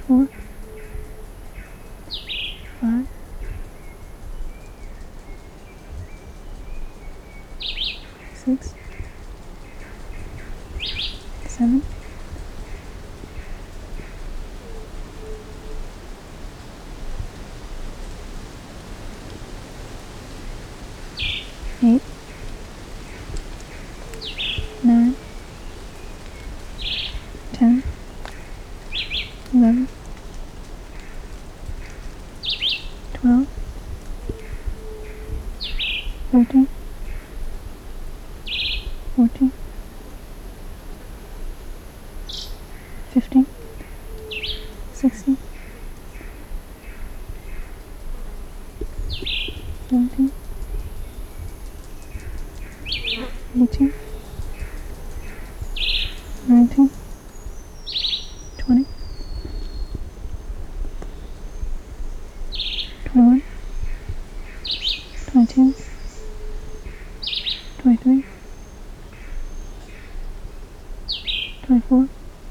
4, 5, 6, 7, 8, 9, 10, 11, 12, 13, 14, 15, 16, 17, 18, 19, 20, 21, 22, 23, 24,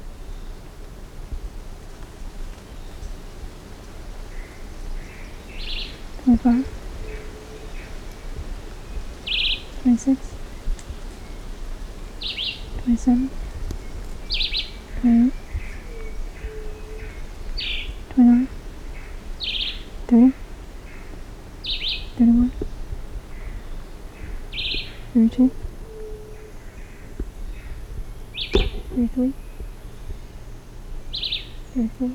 25, 26, 27, 28, 29, 30, 31, 32, 33, 34,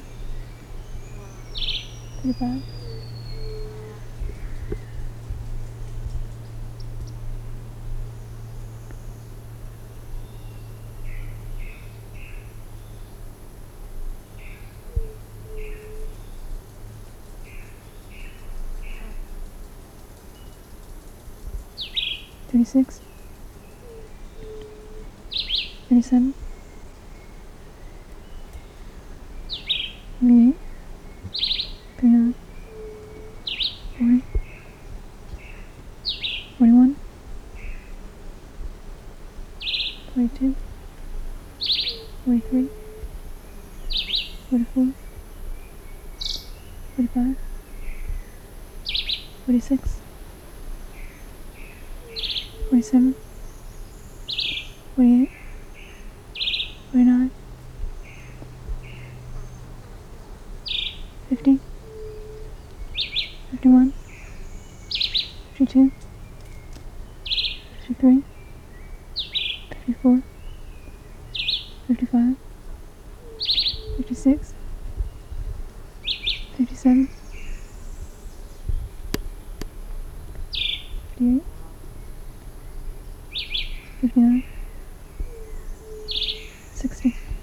35, 36, 37, 38, 39, 40, 41, 42, 43, 44, 45, 46, 47, 48, 49, 50, 51, 52, 53, 54, 55, 56, 57, 58, 59,